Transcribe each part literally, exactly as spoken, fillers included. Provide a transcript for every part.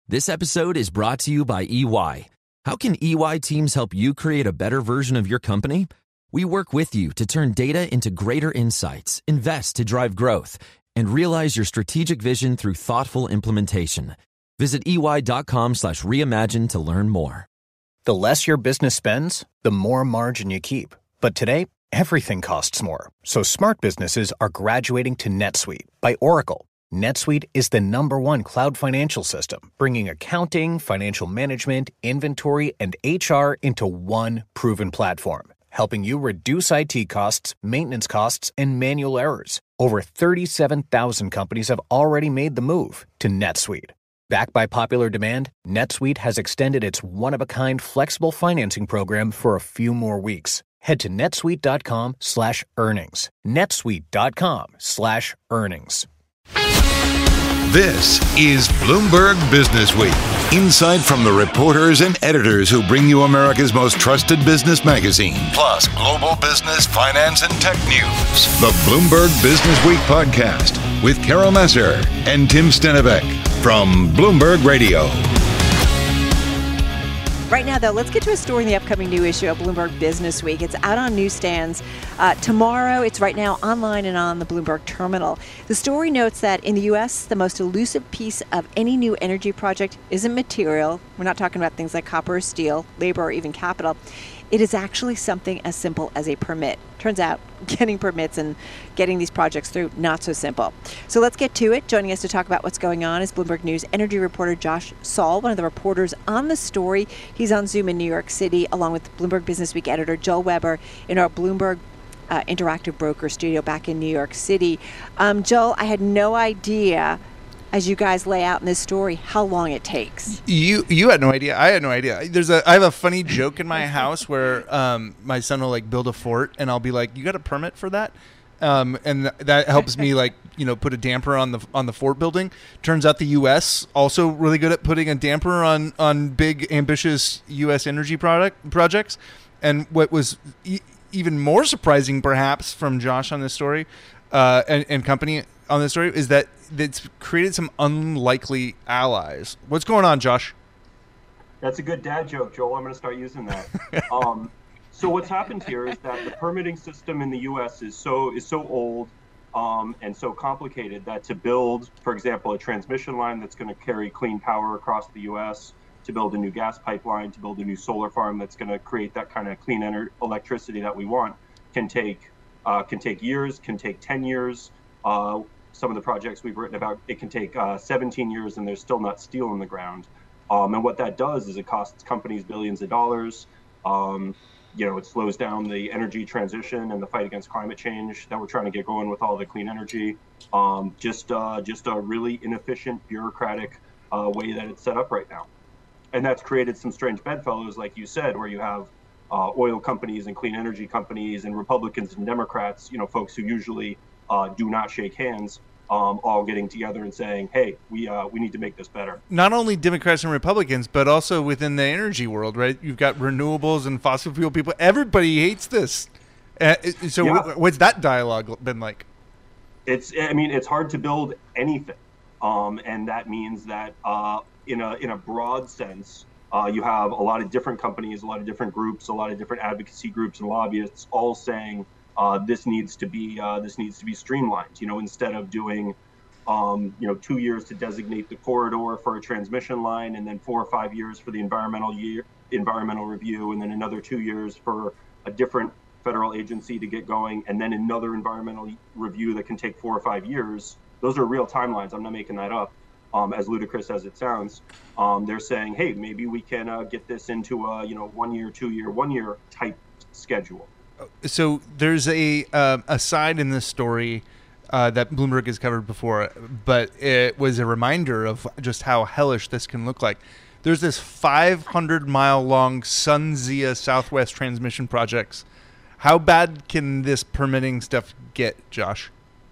This episode is brought to you by E Y. How can E Y teams help you create a better version of your company? We work with you to turn data into greater insights, invest to drive growth, and realize your strategic vision through thoughtful implementation. Visit ey.com slash reimagine to learn more. The less your business spends, the more margin you keep. But today, everything costs more. So smart businesses are graduating to NetSuite by Oracle. NetSuite is the number one cloud financial system, bringing accounting, financial management, inventory, and H R into one proven platform, helping you reduce I T costs, maintenance costs, and manual errors. Over thirty-seven thousand companies have already made the move to NetSuite. Backed by popular demand, NetSuite has extended its one-of-a-kind flexible financing program for a few more weeks. Head to netsuite.com slash earnings. netsuite.com slash earnings. This is Bloomberg Business Week. Insight from the reporters and editors who bring you America's most trusted business magazine, plus global business, finance, and tech news. The Bloomberg Business Week podcast with Carol Massar and Tim Stenivek from Bloomberg Radio. Right now, though, let's get to a story in the upcoming new issue of Bloomberg Business Week. It's out on newsstands uh, tomorrow. It's right now online and on the Bloomberg terminal. The story notes that in the U S, the most elusive piece of any new energy project isn't material. We're not talking about things like copper or steel, labor, or even capital. It is actually something as simple as a permit. Turns out getting permits and getting these projects through, not so simple. So let's get to it. Joining us to talk about what's going on is Bloomberg News energy reporter Josh Saul, one of the reporters on the story. He's on Zoom in New York City, along with Bloomberg Business Week editor Joel Weber in our Bloomberg uh, Interactive Broker studio back in New York City. Um, Joel, I had no idea, as you guys lay out in this story, how long it takes. You you had no idea. I had no idea. There's a I have a funny joke in my house where um, my son will like build a fort, and I'll be like, "You got a permit for that?" Um, and th- that helps me like you know put a damper on the on the fort building. Turns out the U S also really good at putting a damper on on big ambitious U S energy product projects. And what was e- even more surprising, perhaps, from Josh on this story uh, and, and company on this story is that it's created some unlikely allies. What's going on, Josh? That's a good dad joke, Joel. I'm going to start using that. um, so what's happened here is that the permitting system in the U S is so is so old um, and so complicated that to build, for example, a transmission line that's going to carry clean power across the U S, to build a new gas pipeline, to build a new solar farm that's going to create that kind of clean ener- electricity that we want, can take uh, can take years, can take ten years. Uh, some of the projects we've written about, it can take uh, seventeen years and there's still not steel in the ground. Um, and what that does is it costs companies billions of dollars. Um, you know, it slows down the energy transition and the fight against climate change that we're trying to get going with all the clean energy. Um, just, uh, just a really inefficient, bureaucratic uh, way that it's set up right now. And that's created some strange bedfellows, like you said, where you have uh, oil companies and clean energy companies and Republicans and Democrats, you know, folks who usually uh, do not shake hands, um, all getting together and saying, hey, we uh, we need to make this better. Not only Democrats and Republicans, but also within the energy world, right? You've got renewables and fossil fuel people. Everybody hates this. Uh, so Yeah. w- what's that dialogue been like? It's, I mean, it's hard to build anything. Um, and that means that uh, in a in a broad sense, uh, you have a lot of different companies, a lot of different groups, a lot of different advocacy groups and lobbyists all saying, Uh, this needs to be uh, this needs to be streamlined. You know, instead of doing, um, you know, two years to designate the corridor for a transmission line, and then four or five years for the environmental year environmental review, and then another two years for a different federal agency to get going, and then another environmental review that can take four or five years. Those are real timelines. I'm not making that up. Um, as ludicrous as it sounds, um, they're saying, hey, maybe we can uh, get this into a you know one year, two year, one year type schedule. So there's a uh, a side in this story uh, that Bloomberg has covered before, but it was a reminder of just how hellish this can look like. There's this five hundred mile long SunZia Southwest transmission projects. How bad can this permitting stuff get, Josh?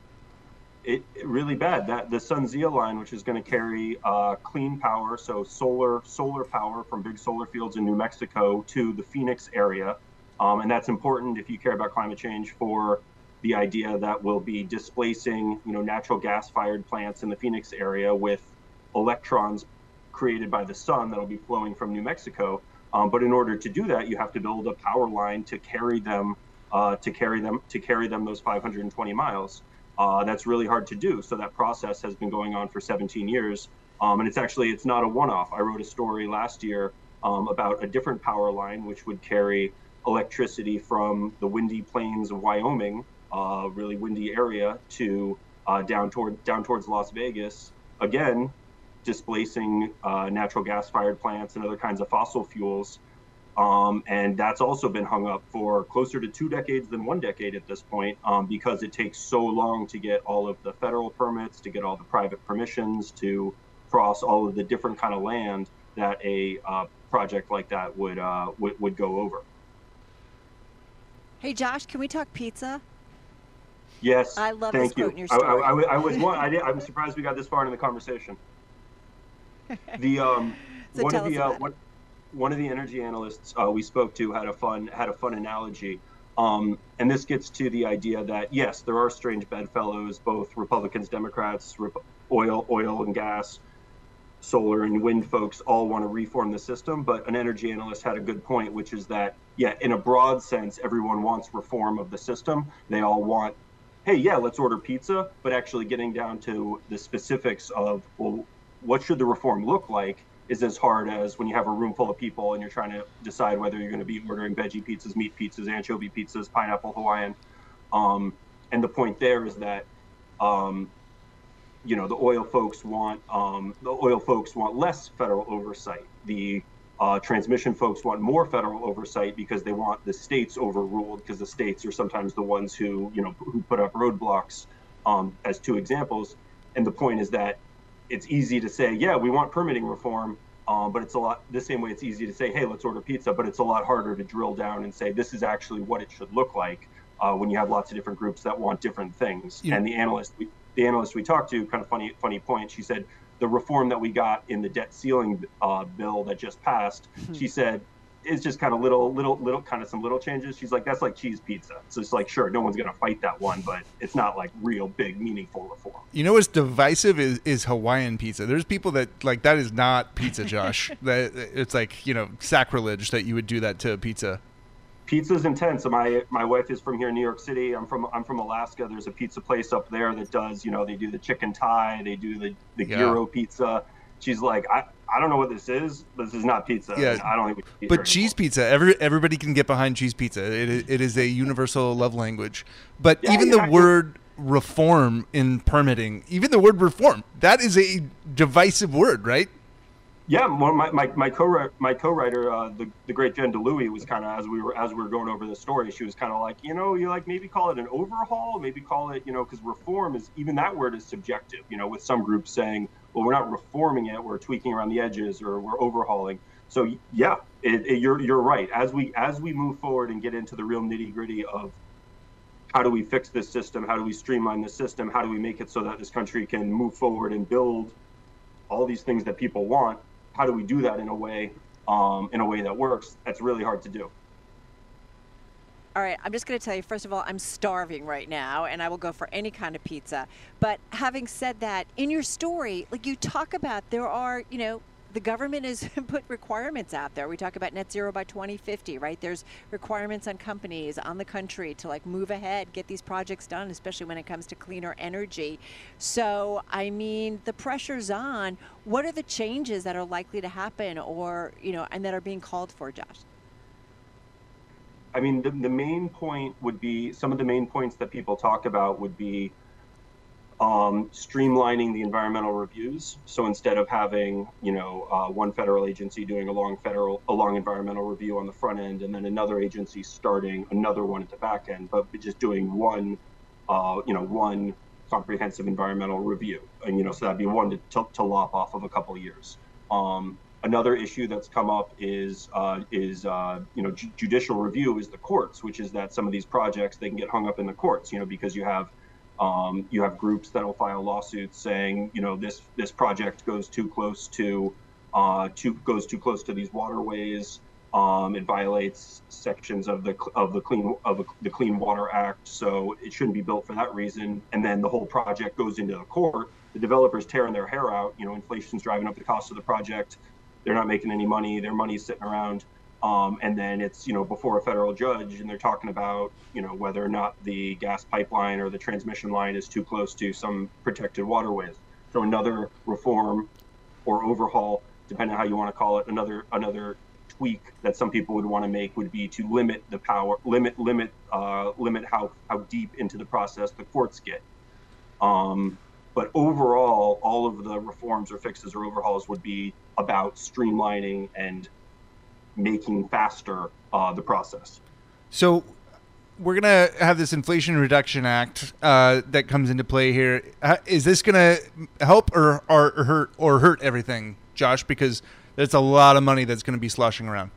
It, it really bad. That the SunZia line, which is going to carry uh, clean power, so solar solar power from big solar fields in New Mexico to the Phoenix area. Um, and that's important if you care about climate change, for the idea that we'll be displacing, you know, natural gas-fired plants in the Phoenix area with electrons created by the sun that'll be flowing from New Mexico. Um, but in order to do that, you have to build a power line to carry them, uh, to carry them, to carry them those five hundred twenty miles. Uh, that's really hard to do. So that process has been going on for seventeen years. Um, and it's actually, it's not a one-off. I wrote a story last year um, about a different power line, which would carry electricity from the windy plains of Wyoming, uh, really windy area, to uh, down toward down towards Las Vegas. Again, displacing uh, natural gas-fired plants and other kinds of fossil fuels. Um, and that's also been hung up for closer to two decades than one decade at this point, um, because it takes so long to get all of the federal permits, to get all the private permissions, to cross all of the different kind of land that a uh, project like that would, uh, would would go over. Hey, Josh, can we talk pizza? Yes. I love thank this you. quote in your story. I, I, I, I was one. I did, I'm surprised we got this far in the conversation. The um, So one tell of the us uh, about it. one, one of the energy analysts uh, we spoke to had a fun had a fun analogy, um, and this gets to the idea that yes, there are strange bedfellows, both Republicans, Democrats, rep- oil, oil and gas, solar and wind folks all want to reform the system. But an energy analyst had a good point, which is that yeah, in a broad sense, everyone wants reform of the system. They all want, hey, yeah, let's order pizza, but actually getting down to the specifics of, well, what should the reform look like is as hard as when you have a room full of people and you're trying to decide whether you're going to be ordering veggie pizzas, meat pizzas, anchovy pizzas, pineapple Hawaiian. Um, and the point there is that, um, you know, the oil folks want um, the oil folks want less federal oversight. The uh, transmission folks want more federal oversight because they want the states overruled, because the states are sometimes the ones who, you know, who put up roadblocks, um, as two examples. And the point is that it's easy to say, yeah, we want permitting reform, um, but it's a lot the same way it's easy to say, hey, let's order pizza, but it's a lot harder to drill down and say, this is actually what it should look like uh, when you have lots of different groups that want different things. Yeah. And the analyst, we, the analyst we talked to, kind of funny, funny point, she said, the reform that we got in the debt ceiling uh, bill that just passed, mm-hmm. she said, it's just kind of little, little, little, kind of some little changes. She's like, that's like cheese pizza. So it's like, sure, no one's going to fight that one, but it's not like real big, meaningful reform. You know what's divisive is, is Hawaiian pizza. There's people that like that is not pizza, Josh. That it's like, you know, sacrilege that you would do that to a pizza. Pizza's intense. My my wife is from here in New York City. I'm from I'm from Alaska. There's a pizza place up there that does, you know, they do the chicken thigh, they do the the yeah. gyro pizza. She's like, I, I don't know what this is, but this is not pizza. Yeah, I don't think we But cheese pizza, every everybody can get behind cheese pizza. It is, it is a universal love language. But yeah, even yeah, the word reform in permitting, even the word reform, that is a divisive word, right? Yeah, well, my my my co my co-writer, uh, the the great Jen DeLuey, was kind of as we were as we were going over the story, she was kind of like, you know, you like maybe call it an overhaul, maybe call it, you know, because reform is, even that word is subjective. You know, with some groups saying, well, we're not reforming it, we're tweaking around the edges, or we're overhauling. So yeah, it, it, you're you're right. As we as we move forward and get into the real nitty gritty of how do we fix this system, how do we streamline this system, how do we make it so that this country can move forward and build all these things that people want. How do we do that in a way, um, in a way that works? That's really hard to do. All right, I'm just going to tell you, first of all, I'm starving right now, and I will go for any kind of pizza. But having said that, in your story, like you talk about, there are, you know, the government has put requirements out there. We talk about net zero by twenty fifty, right? There's requirements on companies, on the country to like move ahead, get these projects done, especially when it comes to cleaner energy. So, I mean, the pressure's on. What are the changes that are likely to happen, or, you know, and that are being called for, Josh? I mean, the, the main point would be, some of the main points that people talk about would be um, streamlining the environmental reviews. So instead of having, you know, uh, one federal agency doing a long federal, a long environmental review on the front end, and then another agency starting another one at the back end, but just doing one, uh, you know, one comprehensive environmental review. And, you know, so that'd be one to, to, to lop off of a couple of years. Um, Another issue that's come up is, uh, is uh, you know, ju- judicial review is the courts, which is that some of these projects, they can get hung up in the courts, you know, because you have um, you have groups that will file lawsuits saying, you know, this this project goes too close to uh, too goes too close to these waterways. Um, it violates sections of the of the clean of the Clean Water Act, so it shouldn't be built for that reason. And then the whole project goes into the court. the developers tearing their hair out. You know, inflation's driving up the cost of the project. They're not making any money. Their money's sitting around. Um, and then it's, you know, before a federal judge, and they're talking about, you know, whether or not the gas pipeline or the transmission line is too close to some protected waterways. So another reform or overhaul, depending on how you want to call it, another another tweak that some people would want to make would be to limit the power, limit limit uh, limit how how deep into the process the courts get. Um, but overall, all of the reforms or fixes or overhauls would be about streamlining and making faster uh, the process. So we're going to have this Inflation Reduction Act uh, that comes into play here. Is this going to help or, or, or hurt or hurt everything, Josh? Because there's a lot of money that's going to be sloshing around.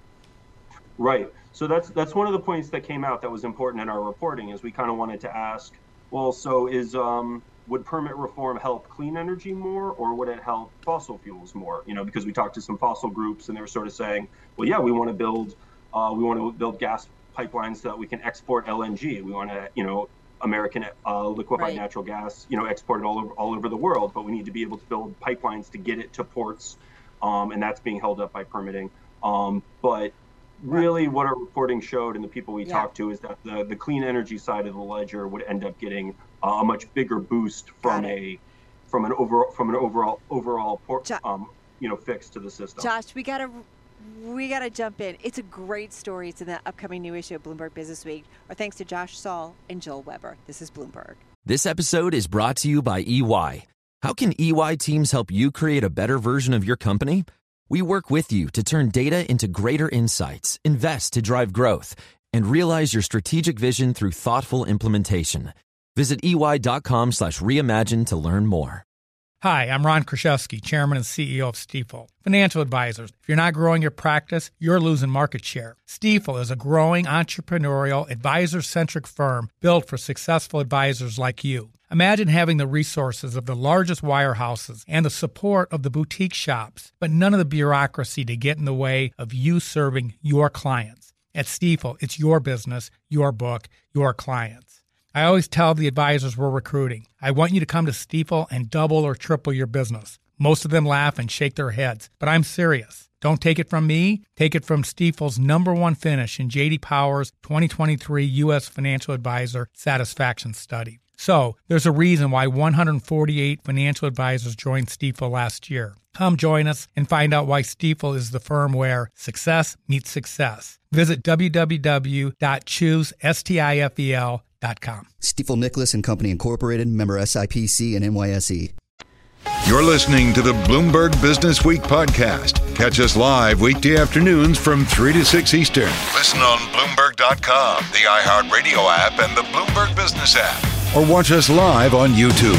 Right. So that's that's one of the points that came out that was important in our reporting, is we kind of wanted to ask, well, so is um, would permit reform help clean energy more, or would it help fossil fuels more? You know, because we talked to some fossil groups and they were sort of saying, well, yeah, we want to build uh, we want to build gas pipelines so that we can export L N G. We want to, you know, American uh, liquefied right. natural gas, you know, export it all over all over the world. But we need to be able to build pipelines to get it to ports, um, and that's being held up by permitting. Um, but really, what our reporting showed and the people we yeah. talked to is that the the clean energy side of the ledger would end up getting uh, a much bigger boost from a from an overall from an overall overall port, jo- um, you know fix to the system. Josh, we gotta we gotta jump in. It's a great story. It's in the upcoming new issue of Bloomberg Business Week. Our thanks to Josh Saul and Joel Weber. This is Bloomberg. This episode is brought to you by E Y. How can E Y teams help you create a better version of your company? We work with you to turn data into greater insights, invest to drive growth, and realize your strategic vision through thoughtful implementation. Visit ey.com slash reimagine to learn more. Hi, I'm Ron Kraszewski, Chairman and C E O of Stifel. Financial advisors, if you're not growing your practice, you're losing market share. Stifel is a growing entrepreneurial, advisor-centric firm built for successful advisors like you. Imagine having the resources of the largest wirehouses and the support of the boutique shops, but none of the bureaucracy to get in the way of you serving your clients. At Stifel, it's your business, your book, your clients. I always tell the advisors we're recruiting, I want you to come to Stifel and double or triple your business. Most of them laugh and shake their heads, but I'm serious. Don't take it from me. Take it from Stifel's number one finish in J D Power's twenty twenty-three U S Financial Advisor Satisfaction Study. So, there's a reason why one hundred forty-eight financial advisors joined Stifel last year. Come join us and find out why Stifel is the firm where success meets success. Visit w w w dot choose stifel dot com. Stifel Nicholas and Company Incorporated, member S I P C and N Y S E. You're listening to the Bloomberg Business Week podcast. Catch us live weekday afternoons from three to six Eastern. Listen on Bloomberg dot com, the iHeartRadio app, and the Bloomberg Business app. Or watch us live on YouTube.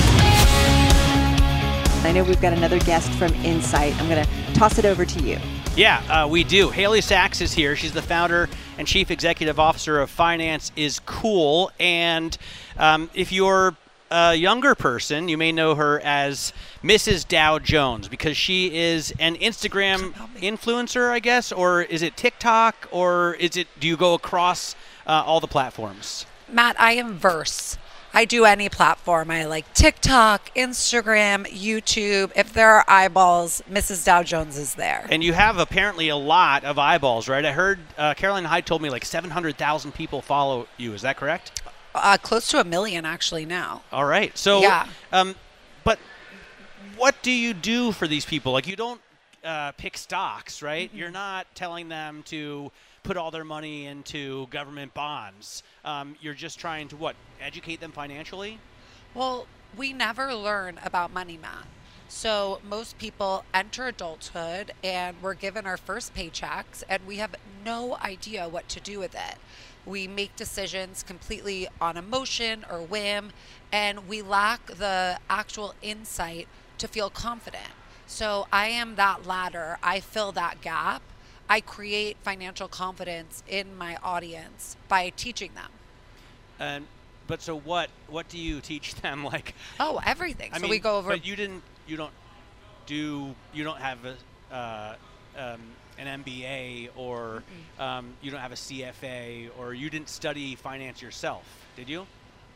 I know we've got another guest from Insight. I'm going to toss it over to you. Yeah, uh, we do. Haley Sachs is here. She's the founder and chief executive officer of Finance is Cool. And um, if you're a younger person, you may know her as Missus Dow Jones, because she is an Instagram influencer, I guess, or is it TikTok, or is it? Do you go across uh, all the platforms? Matt, I am Verse. I do any platform. I like TikTok, Instagram, YouTube. If there are eyeballs, Missus Dow Jones is there. And you have apparently a lot of eyeballs, right? I heard uh, Caroline Hyde told me like seven hundred thousand people follow you. Is that correct? Uh, close to a million actually now. All right. So, yeah. Um, but what do you do for these people? Like, you don't uh, pick stocks, right? Mm-hmm. You're not telling them to put all their money into government bonds. Um, you're just trying to, what, educate them financially? Well, we never learn about money, Matt. So most people enter adulthood and we're given our first paychecks and we have no idea what to do with it. We make decisions completely on emotion or whim, and we lack the actual insight to feel confident. So I am that ladder. I fill that gap. I create financial confidence in my audience by teaching them. And but so what? What do you teach them? Like, oh, everything. I so mean, we go over. But you didn't. You don't do. You don't have a, uh, um, an M B A, or um, you don't have a C F A, or you didn't study finance yourself, did you?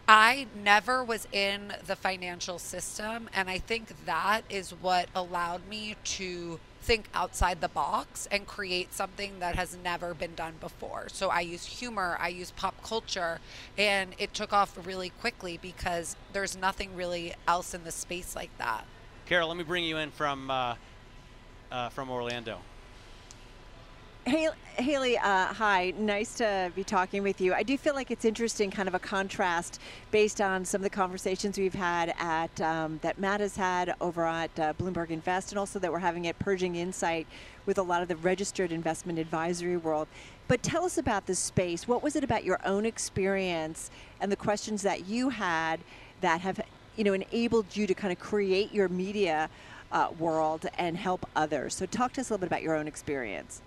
I never was in the financial system, and I think that is what allowed me to think outside the box and create something that has never been done before. So I use humor, I use pop culture, and it took off really quickly because there's nothing really else in the space like that. Carol, let me bring you in from uh, uh, from Orlando. Hey, Haley, uh, hi. Nice to be talking with you. I do feel like it's interesting, kind of a contrast based on some of the conversations we've had at um, that Matt has had over at uh, Bloomberg Invest, and also that we're having at Purging Insight with a lot of the registered investment advisory world. But tell us about this space. What was it about your own experience and the questions that you had that have, you know, enabled you to kind of create your media uh, world and help others? So talk to us a little bit about your own experience.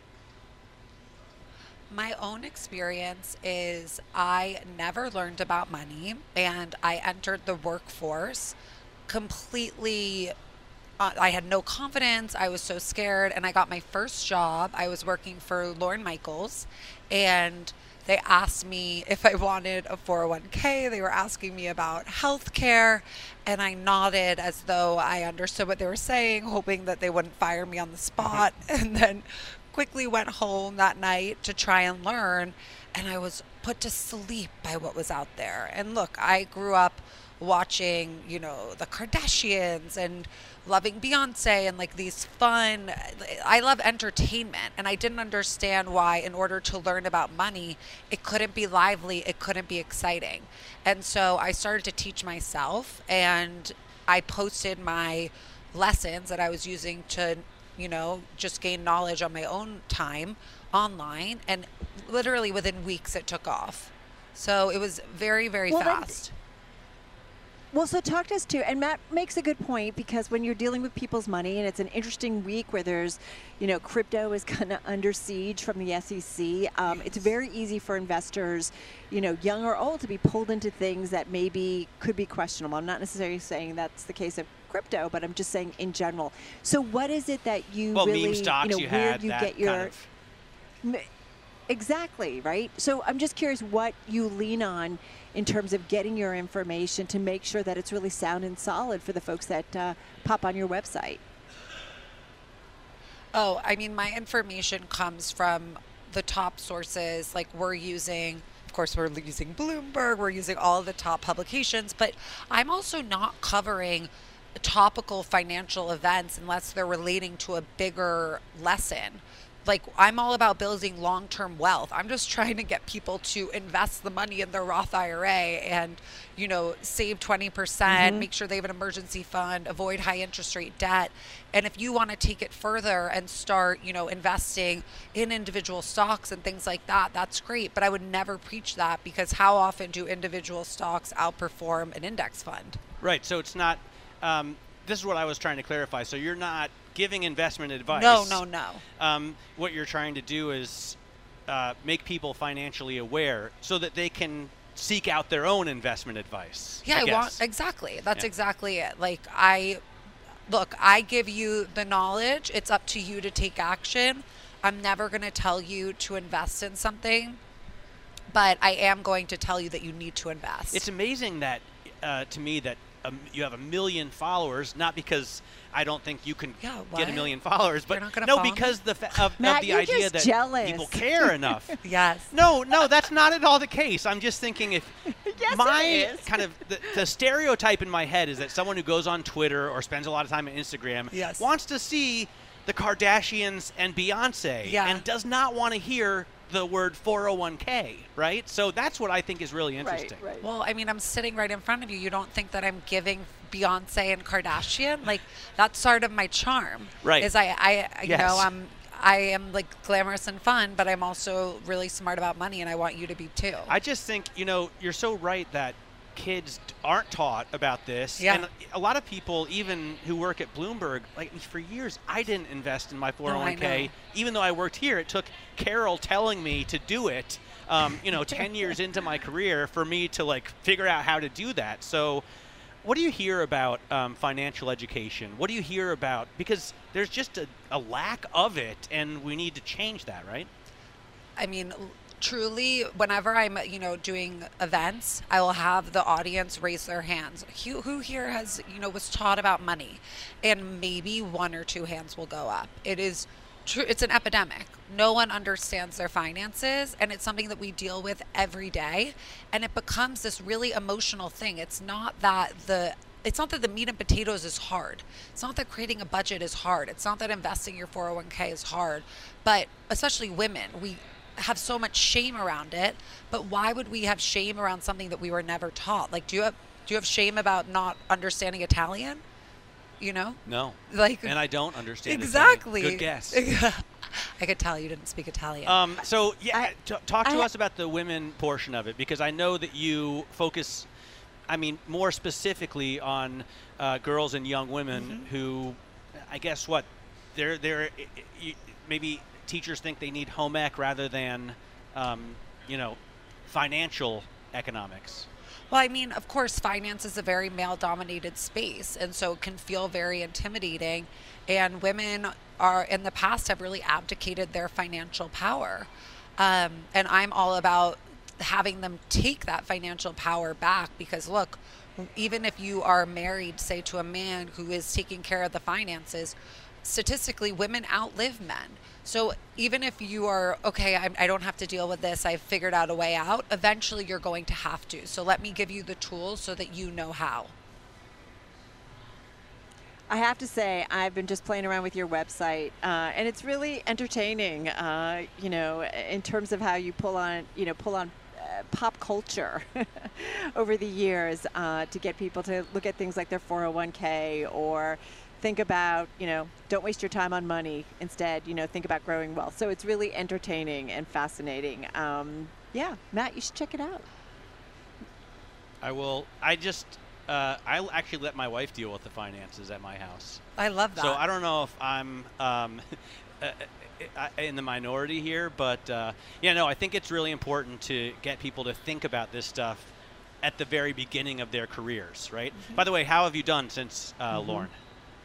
My own experience is I never learned about money, and I entered the workforce completely. Uh, I had no confidence. I was so scared, and I got my first job. I was working for Lorne Michaels, and they asked me if I wanted a four oh one k. They were asking me about health care, and I nodded as though I understood what they were saying, hoping that they wouldn't fire me on the spot. And then quickly went home that night to try and learn, and I was put to sleep by what was out there. And look, I grew up watching, you know, the Kardashians and loving Beyonce and like these fun, I love entertainment, and I didn't understand why in order to learn about money, it couldn't be lively, it couldn't be exciting. And so I started to teach myself, and I posted my lessons that I was using to, you know, just gain knowledge on my own time online, and literally within weeks it took off. So it was very, very well, fast. Then, well, so talk to us too, and Matt makes a good point, because when you're dealing with people's money, and it's an interesting week where there's, you know, crypto is kind of under siege from the S E C, um, it's very easy for investors, you know, young or old, to be pulled into things that maybe could be questionable. I'm not necessarily saying that's the case of crypto, but I'm just saying in general. So what is it that you well, really, meme stocks you know, you where had, you that get your kind of... Exactly, right? So I'm just curious what you lean on in terms of getting your information to make sure that it's really sound and solid for the folks that uh, pop on your website. Oh, I mean, my information comes from the top sources. Like, we're using, of course, we're using Bloomberg, we're using all of the top publications, but I'm also not covering topical financial events unless they're relating to a bigger lesson. Like, I'm all about building long-term wealth. I'm just trying to get people to invest the money in their Roth I R A and, you know, save twenty percent, mm-hmm. make sure they have an emergency fund, avoid high interest rate debt. And if you want to take it further and start, you know, investing in individual stocks and things like that, that's great. But I would never preach that, because how often do individual stocks outperform an index fund? Right. So it's not, um, this is what I was trying to clarify. So you're not giving investment advice. No, no, no. Um, what you're trying to do is uh, make people financially aware so that they can seek out their own investment advice. Yeah, I, I want exactly. That's yeah. exactly it. Like, I look, I give you the knowledge. It's up to you to take action. I'm never going to tell you to invest in something, but I am going to tell you that you need to invest. It's amazing that uh, to me that um, you have a million followers, not because I don't think you can yeah, get a million followers, but no, because the fa- of, Matt, of the you're idea just that jealous. people care enough. Yes. No, no, that's not at all the case. I'm just thinking if yes, my kind of the, the stereotype in my head is that someone who goes on Twitter or spends a lot of time on Instagram yes. wants to see the Kardashians and Beyonce yeah. and does not want to hear the word four oh one k, right? So that's what I think is really interesting. Right, right. Well, I mean, I'm sitting right in front of you. You don't think that I'm giving Beyonce and Kardashian? Like, that's sort of my charm. Right. Is I, I you yes. know, I'm, I am like glamorous and fun, but I'm also really smart about money, and I want you to be too. I just think, you know, you're so right that kids aren't taught about this. Yeah. And a lot of people, even who work at Bloomberg, like for years, I didn't invest in my four oh one k. No, even though I worked here, it took Carol telling me to do it, um, you know, ten years into my career for me to like figure out how to do that. So what do you hear about um, financial education? What do you hear about, because there's just a, a lack of it, and we need to change that, right? I mean, truly, whenever I'm, you know, doing events, I will have the audience raise their hands. Who, who here has, you know, was taught about money? And maybe one or two hands will go up. It is true. It's an epidemic. No one understands their finances, and it's something that we deal with every day. And it becomes this really emotional thing. It's not that the It's not that the meat and potatoes is hard. It's not that creating a budget is hard. It's not that investing your four oh one k is hard. But especially women, we have so much shame around it. But why would we have shame around something that we were never taught? Like, do you have do you have shame about not understanding Italian? You know? No. Like, and I don't understand exactly. Italian. Good guess. I could tell you didn't speak Italian. Um, so yeah, I, t- talk to I, us about the women portion of it, because I know that you focus, I mean, more specifically on uh, girls and young women mm-hmm. who, I guess, what they're they're you, maybe teachers think they need home ec rather than, um, you know, financial economics. Well, I mean, of course, finance is a very male-dominated space, and so it can feel very intimidating. And women are, in the past, have really abdicated their financial power. Um, and I'm all about having them take that financial power back, because look, even if you are married, say, to a man who is taking care of the finances, statistically, women outlive men. So even if you are, okay, I'm, I don't have to deal with this, I've figured out a way out, eventually you're going to have to. So let me give you the tools so that you know how. I have to say, I've been just playing around with your website, uh, and it's really entertaining, uh, you know, in terms of how you pull on, you know, pull on uh, pop culture over the years uh, to get people to look at things like their four oh one k, or think about, you know, don't waste your time on money. Instead, you know, think about growing wealth. So it's really entertaining and fascinating. Um, yeah, Matt, you should check it out. I will. I just, uh, I actually let my wife deal with the finances at my house. I love that. So I don't know if I'm um, in the minority here, but uh, yeah, no, I think it's really important to get people to think about this stuff at the very beginning of their careers, right? Mm-hmm. By the way, how have you done since uh, mm-hmm. Lauren?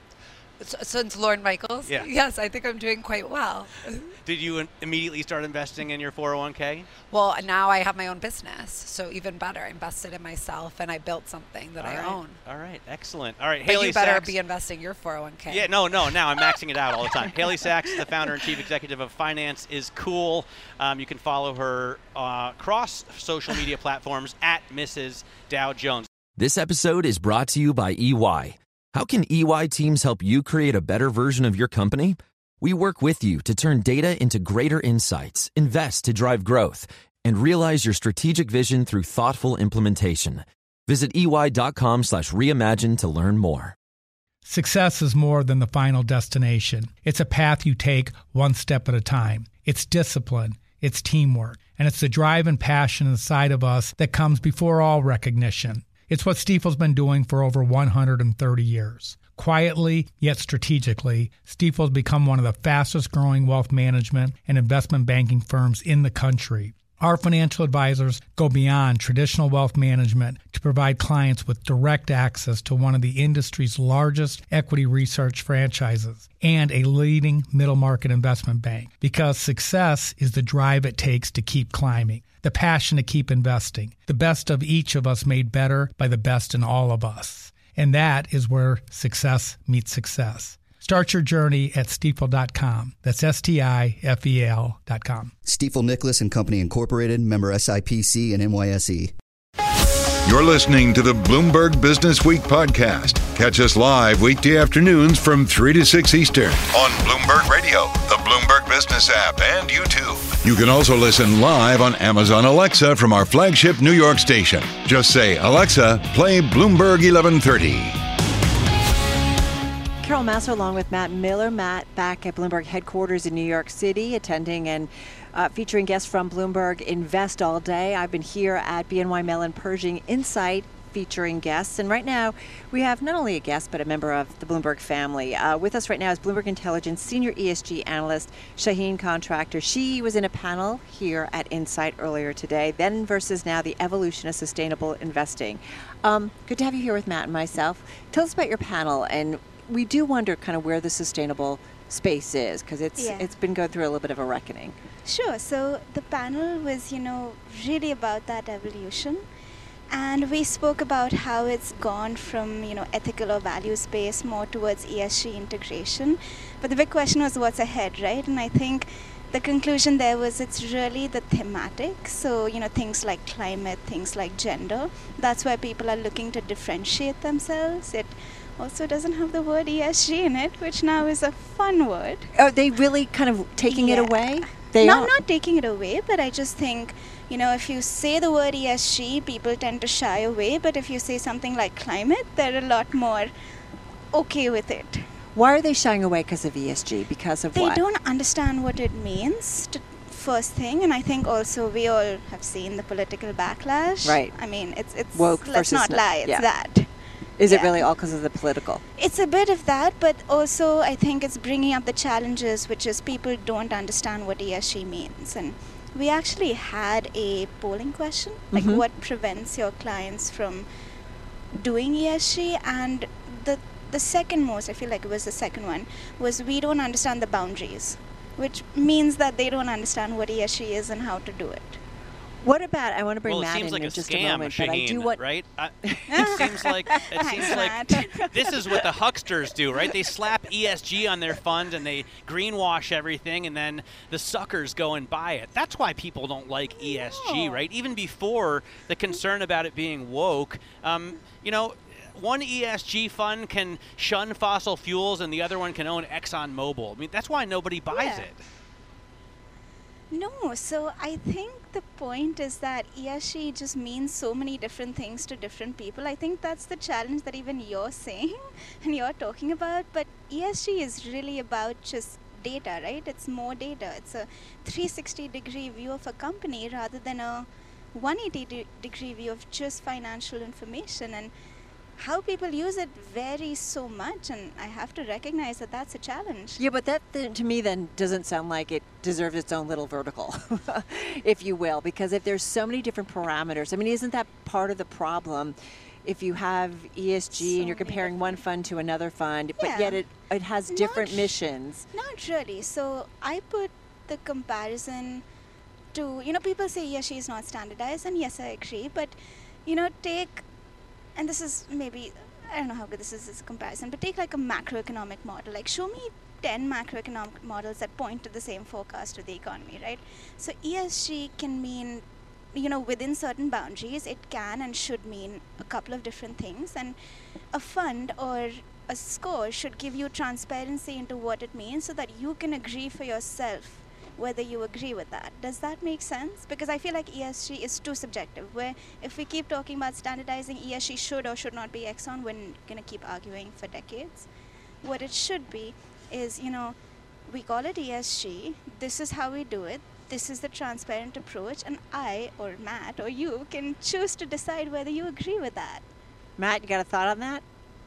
Since Lauren Michaels? Yeah. Yes, I think I'm doing quite well. Did you immediately start investing in your four oh one k? Well, now I have my own business, so even better. I invested in myself, and I built something that All I right. own. All right, excellent. All right, but Haley you better Sachs. be investing your four oh one k. Yeah, no, no, now I'm maxing it out all the time. Haley Sachs is the founder and chief executive of Finance is Cool. Um, you can follow her uh, across social media platforms at Missus Dow Jones. This episode is brought to you by E Y. How can E Y teams help you create a better version of your company? We work with you to turn data into greater insights, invest to drive growth, and realize your strategic vision through thoughtful implementation. Visit ey.com slash reimagine to learn more. Success is more than the final destination. It's a path you take one step at a time. It's discipline, it's teamwork, and it's the drive and passion inside of us that comes before all recognition. It's what Stifel's been doing for over one hundred thirty years. Quietly, yet strategically, Stifel's become one of the fastest growing wealth management and investment banking firms in the country. Our financial advisors go beyond traditional wealth management to provide clients with direct access to one of the industry's largest equity research franchises and a leading middle market investment bank, because success is the drive it takes to keep climbing, the passion to keep investing, the best of each of us made better by the best in all of us. And that is where success meets success. Start your journey at stifel dot com. That's S T I F E L dot com. Stifel Nicholas and Company Incorporated, member S I P C and N Y S E. You're listening to the Bloomberg Business Week podcast. Catch us live weekday afternoons from three to six Eastern on Bloomberg Radio, the Bloomberg Business app, and YouTube. You can also listen live on Amazon Alexa from our flagship New York station. Just say, Alexa, play Bloomberg eleven thirty. Carol Massar along with Matt Miller. Matt back at Bloomberg headquarters in New York City, attending and uh, featuring guests from Bloomberg Invest all day. I've been here at B N Y Mellon Pershing Insight, featuring guests. And right now, we have not only a guest, but a member of the Bloomberg family. Uh, with us right now is Bloomberg Intelligence Senior E S G Analyst Shaheen Contractor. She was in a panel here at Insight earlier today, then versus now, the evolution of sustainable investing. Um, good to have you here with Matt and myself. Tell us about your panel, and we do wonder kind of where the sustainable space is, because it's Yeah. it's been going through a little bit of a reckoning. Sure. So the panel was, you know, really about that evolution. And we spoke about how it's gone from, you know, ethical or values-based more towards E S G integration. But the big question was what's ahead, right? And I think the conclusion there was it's really the thematic. So, you know, things like climate, things like gender. That's why people are looking to differentiate themselves. It also doesn't have the word E S G in it, which now is a fun word. Are they really kind of taking it Yeah. away? They not are. not taking it away, but I just think, you know, if you say the word E S G, people tend to shy away. But if you say something like climate, they're a lot more okay with it. Why are they shying away because of E S G? Because of They what? don't understand what it means, to, first thing. And I think also we all have seen the political backlash. Right. I mean, it's, it's Woke let's versus not no- lie, it's yeah. that. Is it Yeah. really all because of the political? It's a bit of that, but also I think it's bringing up the challenges, which is people don't understand what E S G means. And we actually had a polling question, like Mhm. what prevents your clients from doing E S G? And the the second most, I feel like it was the second one, was we don't understand the boundaries, which means that they don't understand what E S G is and how to do it. What about, I want to bring well, it Matt seems in like in a just scam, a moment, but I Shaheen, do want, right? I, it seems like it seems Thanks, like Matt. this is what the hucksters do, right? They slap E S G on their fund and they greenwash everything, and then the suckers go and buy it. That's why people don't like E S G, No. right? Even before the concern about it being woke, um, you know. One E S G fund can shun fossil fuels and the other one can own ExxonMobil. I mean, that's why nobody buys Yeah. it. No, so I think the point is that E S G just means so many different things to different people. I think that's the challenge that even you're saying and you're talking about. But E S G is really about just data, right? It's more data. It's a three sixty degree view of a company rather than a one eighty de- degree view of just financial information. And how people use it varies so much, and I have to recognize that that's a challenge. yeah, but that then, to me then doesn't sound like it deserves its own little vertical, if you will, because if there's so many different parameters, I mean, isn't that part of the problem? If you have E S G So and you're many comparing one fund to another fund, but Yeah. yet it, it has Not different sh- missions. Not really. So I put the comparison to, you know, people say E S G is not standardized, and yes, I agree. But, you know, take, and this is maybe, I don't know how good this is as a comparison, but take like a macroeconomic model. Like, show me ten macroeconomic models that point to the same forecast of the economy, right? So E S G can mean, you know, within certain boundaries, it can and should mean a couple of different things. And a fund or a score should give you transparency into what it means so that you can agree for yourself whether you agree with that. Does that make sense? Because I feel like E S G is too subjective, where if we keep talking about standardizing E S G should or should not be Exxon, we're going to keep arguing for decades. What it should be is, you know, we call it E S G, this is how we do it, this is the transparent approach, and I or Matt or you can choose to decide whether you agree with that. Matt, you got a thought on that?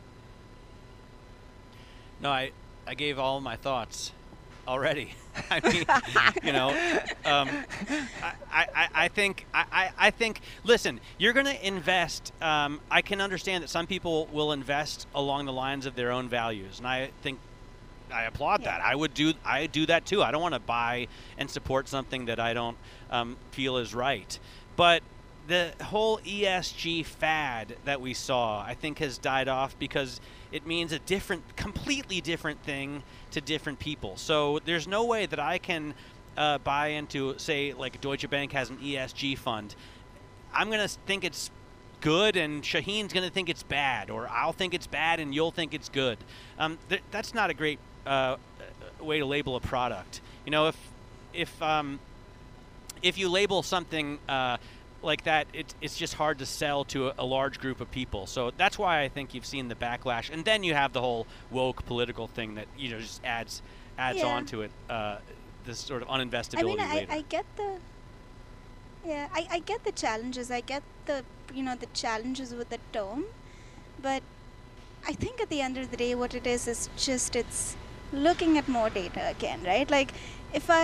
No, I, I gave all my thoughts already. I mean, you know, um, I, I, I think, I, I, I think, listen, you're going to invest. Um, I can understand that some people will invest along the lines of their own values. And I think I applaud Yeah. that. I would do, I do that too. I don't want to buy and support something that I don't um, feel is right. But the whole E S G fad that we saw, I think, has died off because it means a different, completely different thing to different people. So there's no way that I can uh, buy into, say, like Deutsche Bank has an E S G fund. I'm going to think it's good and Shaheen's going to think it's bad, or I'll think it's bad and you'll think it's good. Um, th- that's not a great uh, way to label a product. You know, if if um, if you label something uh, like that, it, it's just hard to sell to a, a large group of people. So that's why I think you've seen the backlash. And then you have the whole woke political thing that, you know, just adds adds Yeah. on to it, uh, this sort of uninvestability I mean, I, later. I get the, yeah, I, I get the challenges. I get the, you know, the challenges with the term, but I think at the end of the day, what it is is just it's looking at more data again, right? Like, if I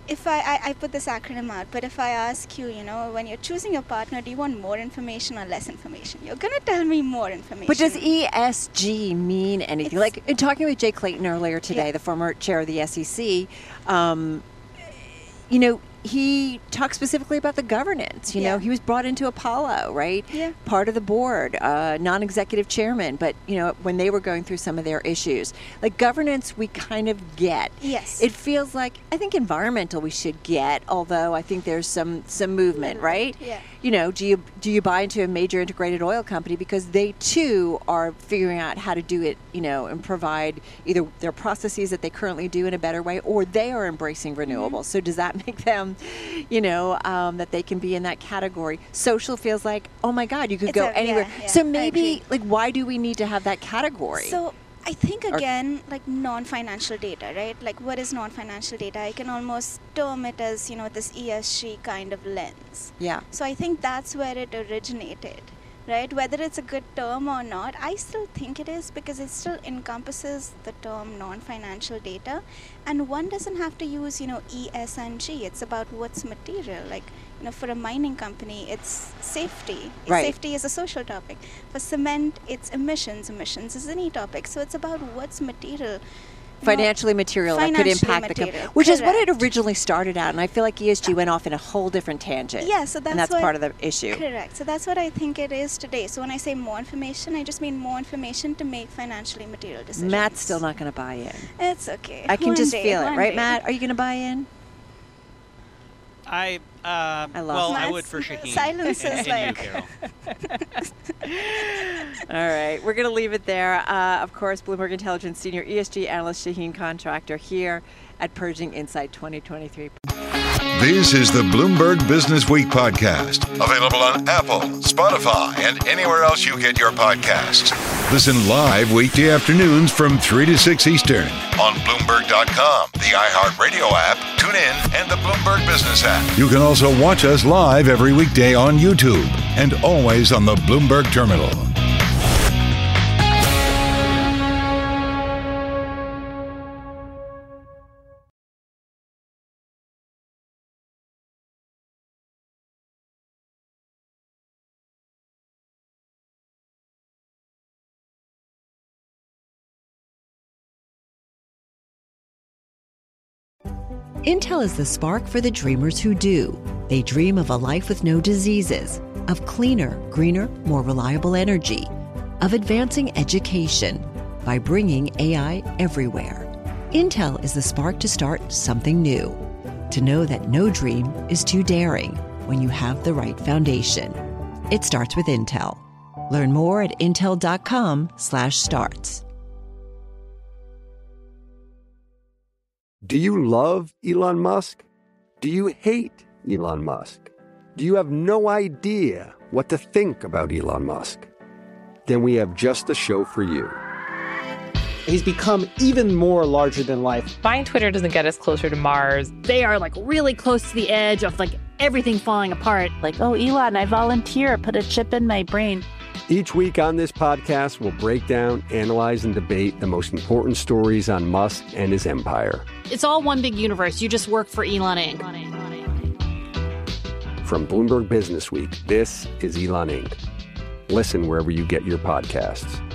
if I, I, I put this acronym out, but if I ask you, you know, when you're choosing your partner, do you want more information or less information? You're going to tell me more information. But does E S G mean anything? It's, like, in talking with Jay Clayton earlier today, yeah. the former chair of the S E C, um, you know, he talked specifically about the governance. You yeah. know, he was brought into Apollo, right? Yeah. Part of the board, uh, non-executive chairman. But, you know, when they were going through some of their issues, like governance, we kind of get. Yes. It feels like, I think environmental we should get, although I think there's some, some movement, right? Yeah. You know, do you do you buy into a major integrated oil company because they too are figuring out how to do it, you know, and provide either their processes that they currently do in a better way, or they are embracing renewables. Mm-hmm. So does that make them, you know, um, that they can be in that category? Social feels like, oh my God, you could it's go a, anywhere. Yeah, yeah, so maybe, like, why do we need to have that category? So I think, again, or, like non-financial data, right? Like, what is non-financial data? I can almost term it as, you know, this E S G kind of lens. Yeah. So I think that's where it originated, right? Whether it's a good term or not, I still think it is, because it still encompasses the term non-financial data. And one doesn't have to use, you know, E S G. It's about what's material. Like, you know, for a mining company, it's safety. Right. Safety is a social topic. For cement, it's emissions. Emissions is an E topic. So it's about what's material. Financially know, material financially that could impact material. the company, which Correct. is what it originally started out. And I feel like E S G went off in a whole different tangent. Yeah, so that's and that's what, part of the issue. Correct. So that's what I think it is today. So when I say more information, I just mean more information to make financially material decisions. Matt's still not going to buy in. It's okay. I can one just day, feel it, right, day. Matt? Are you going to buy in? I, uh, I love well, Matt's I would for Shaheen. Silence and, is and like. you, Carol. All right, we're going to leave it there. Uh, of course, Bloomberg Intelligence Senior E S G Analyst Shaheen Contractor here at Purging Insight twenty twenty-three. This is the Bloomberg Business Week podcast, available on Apple, Spotify, and anywhere else you get your podcasts. Listen live weekday afternoons from three to six Eastern on Bloomberg dot com, the iHeartRadio app, TuneIn, and the Bloomberg Business app. You can also watch us live every weekday on YouTube and always on the Bloomberg Terminal. Intel is the spark for the dreamers who do. They dream of a life with no diseases, of cleaner, greener, more reliable energy, of advancing education by bringing A I everywhere. Intel is the spark to start something new, to know that no dream is too daring when you have the right foundation. It starts with Intel. Learn more at intel dot com slash starts. Do you love Elon Musk? Do you hate Elon Musk? Do you have no idea what to think about Elon Musk? Then we have just the show for you. He's become even more larger than life. Buying Twitter doesn't get us closer to Mars. They are like really close to the edge of like everything falling apart. Like, oh, Elon, I volunteer. Put a chip in my brain. Each week on this podcast, we'll break down, analyze, and debate the most important stories on Musk and his empire. It's all one big universe. You just work for Elon Incorporated. From Bloomberg Business Week, this is Elon Incorporated. Listen wherever you get your podcasts.